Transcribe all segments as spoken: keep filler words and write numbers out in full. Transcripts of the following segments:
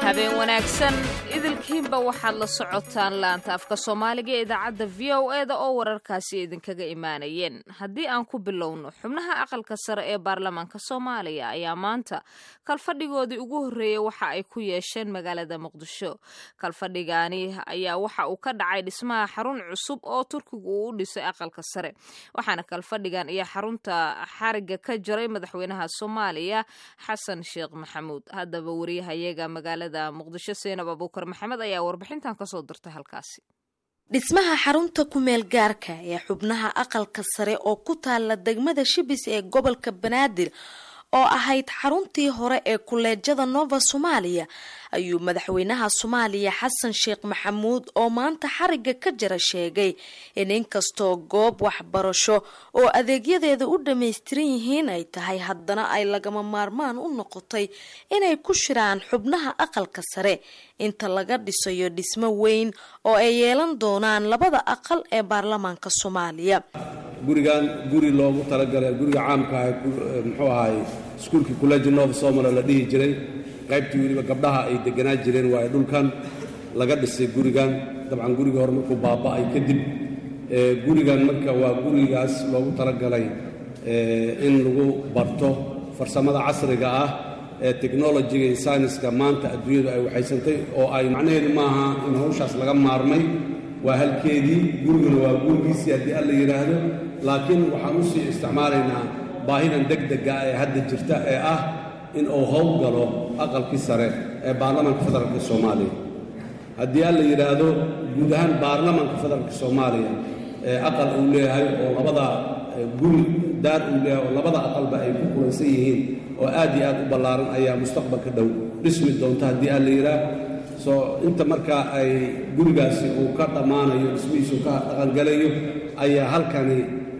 habeen wanaagsan idilkiinba waxaad la socotaan laanta afka Soomaaliga ee idaacadda V O A da oo wararkaasi idinkaga imaanayeen. Haddii aan ku bilowno, xubnaha aqalka sare ee baarlamaanka Soomaaliya ayaa maanta kalfadhigoodii ugu horeeyay waxa ay ku yeesheen magaalada Muqdisho. Kalfadhigaani ayaa waxa uu ka dhacay dhismaha xarun cusub oo Turkigu uu u dhisay aqalka sare. Waxaana kalfadhigan iyo xarunta xariga ka jaray madaxweynaha Soomaaliya Xasan Sheekh Maxamuud. Haddaba wariyahayaga magaalada Muqdisho Seenab Abuukar Maxamed ayaa warbixintan ka soo dirtay halkaasi. dhismaha xarunta ku meel gaarka ee xubnaha aqalka sare oo ku taala degmada Shibis ee gobolka Banaadir oo ahayd xaruntii hore ee kuleejada Nova Soomaaliya ayuu madaxweynaha Soomaaliya Xasan Sheekh Maxamuud oo maanta xariga ka jara sheegay in inkastoo goob waxbarasho oo adeegyadeeda u dhameystiran yihiin ay tahay haddana ay lagama maarmaan u noqotay inay ku shiraan xubnaha aqalka sare inta laga dhisayo dhismo weyn oo ay yeelan doonaan labada aqal ee baarlamaanka Soomaaliya. gurigan guri loogu talagalay guriga caamka ah muxuu ahaay iskuulkii College Nova Soomaaliya la dhihi jiray qaybtii waliba gabdhaha ay deganaa jireen waa dhulkan laga dhisay gurigan dabcan guriga hore markuu baaba'ay kadib ee gurigan marka waa gurigaas loogu talagalay ee in lagu barto farsamada casriga ah ee technology iyo science-ka maanta adduunyadu ay waxaysantay oo ay macnaheedu maaha in hawshaas laga maarmay waa halkeedii guriguna waa gurigiisii haddii alla yidhaahdo laakiin waxaan u sii isticmaalaynaa baahidan degdega ee hadda jirta ee ah in uu hawl galo aqalkii sare ee baarlamaanka federaalka Soomaaliya haddii alla yidhaahdo guud ahaan baarlamaanka federaalka Soomaaliya ee aqal uu leeyahay oo labada guri daar uu leeyahay oo labada aqalba ay ku kulansan yihiin oo aad iyo aad u ballaaran ayaa mustaqbalka dhow dhismi doonta haddii alla yidhaahdo soo inta markaa ay gurigaasi uu ka dhammaanayo dhismihiisu ka dhaqangalayo ayaa halkani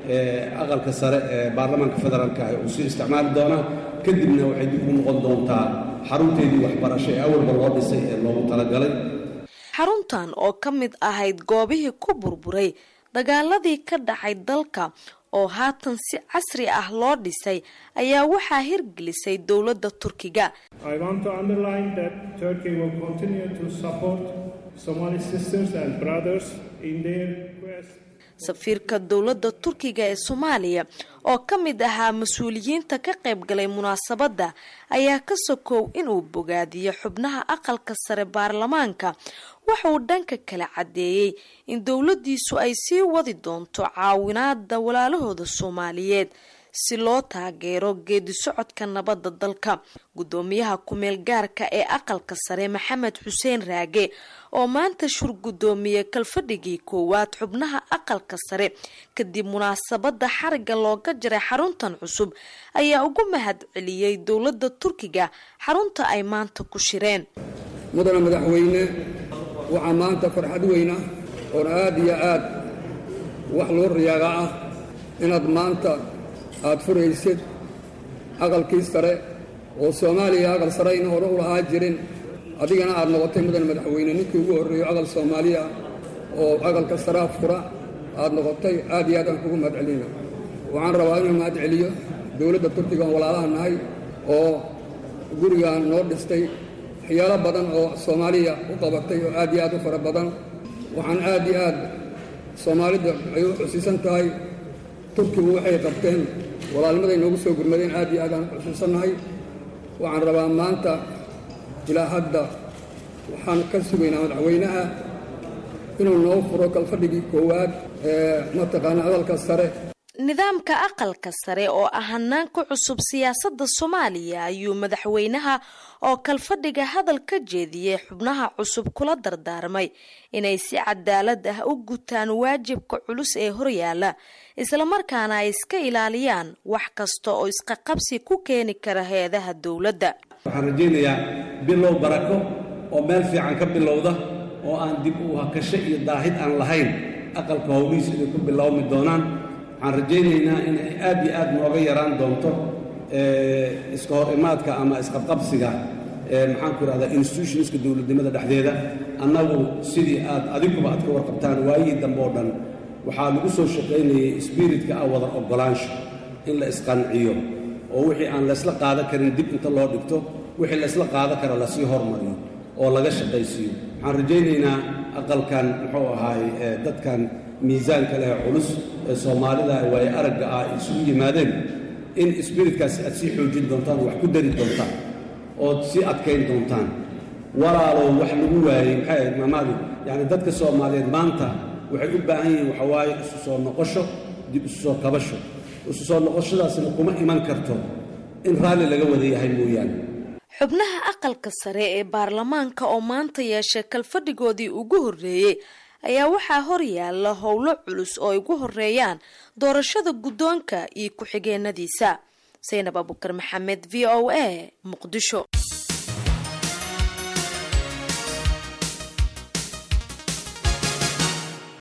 aqalka sare ee baarlamaanka federaalka uu sii isticmaali doonaa kadibna waxay dib u noqon doontaa xarunteedii waxbarasho ee awalba loo dhisay ee loogu talagalay. xaruntan oo ka mid ahayd goobihii ku burburay dagaaladii ka dhacay dalka oo haatan si casri ah loo dhisay ayaa waxaa hirgelisay dowladda Turkiga. I want to underline that Turkey will continue to support Somali sisters and brothers in their quest. safiirka dowladda Turkiga ee Soomaaliya oo ka mid ahaa mas'uuliyiinta ka qayb galay munaasabadda ayaa ka sokow inuu bogaadiyo xubnaha aqalka sare baarlamaanka waxa uu dhanka kala cadeeyay in dowladdiisu ay sii wadi doonto caawinaadda walaalahooda Soomaaliyeed si loo taageero geedi socodka nabadda dalka. gudoomiyaha ku meel gaarka ee aqalka sare Maxamed Xuseen Raage oo maanta shir gudoomiye kalfadhigii koowaad xubnaha aqalka sare kadib munaasabada xariga looga jiray xaruntan cusub ayaa ugu mahad celiyay dowladda Turkiga xarunta ay maanta ku shireen. mudane madaxweyne waxa maanta farxad weyn ah oo aad iyo aad wax loo riyaaga ah inaad maanta aad furaysid aqalkii sare oo Soomaaliya aqal sare in hore u lahaa jirin adigana aad noqotay mudane madaxweyne ninkii ugu horeeyay aqal Soomaaliya oo aqalka sare fura aad noqotay aad iyo aad aan kugu mahad celinayo. waxaan rabaa inaan mahad celiyo dowladda Turkiga oo walaalaha nahay oo gurigan noo dhistay waxyaalo badan oo Soomaaliya u qabatay oo aad iyo aad u fara badan. waxaan aad iyo aad Soomaalida ay u xusiisan tahay Turkigu waxay qabteen walaalnimada inoogu soo gurmadeen aad iyo aad aan xusuusanahay. waxaan rabaa maanta ilaa hadda waxaan ka sugaynaa madaxweynaha inuu noo furo kalfadhigii koowaad ee mataqaana aqalka sare. nidaamka aqalka sare oo ah hanaan ku cusub siyaasadda Soomaaliya ayuu madaxweynaha oo kalfadhiga hadal ka jeediyay xubnaha cusub kula dardaarmay inay si cadaalad ah u gutaan waajibka culus ee horyaala isla markaana ay iska ilaaliyaan wax kasta oo isqa qabsi ku keeni kara hay'adaha dowladda. waxaan rajaynayaa bilow barako oo meel fiican ka bilowda oo aan dib u hakasho iyo daahid aan lahayn aqalka howlihiisa inay ku bilowmi doonaan. waxaan rajaynaynaa in ay aad iyo aad nooga yaraan doonto iska hor imaadka ama isqabqabsiga maxaan ku ihahdaa institutionska dowladnimada dhexdeeda. annagu sidii aad adiguba aad ka warqabtaan waayihii dambe oo dhan waxaa lagu soo shaqaynayay spiritka ah wada oggolaansho in la isqanciyo oo wixii aan laysla qaadan karin dib inta loo dhigto wixii laysla qaadan kara lasii hormariyo oo laga shaqaysiiyo waxaan rajaynaynaa aqalkan muxuu ahaay dadkan miisaanka leh culus ee soomaalida way aragga ah isugu yimaadeen in spiritkaas aad sii xoojin doontaan wax ku dari doontaan ood sii adkayn doontaan walaalow wax lagu waayey maxay ahayd maamaadi yacni dadka soomaaliyeed maanta waxay u baahan yihiin waxa waaye isu soo noqosho dib isu soo kabasho isu soo noqoshadaasna kuma iman karto in raalli laga wada yahay mooyaane xubnaha aqalka sare ee baarlamaanka oo maanta yeeshay kalfadhigoodii ugu horreeyey ayaa waxaa hor yaalla howlo culus oo ay ugu horeeyaan doorashada guddoonka iyo ku-xigeenadiisa. Zaynab Abukar Maxamed, V O A, Muqdisho.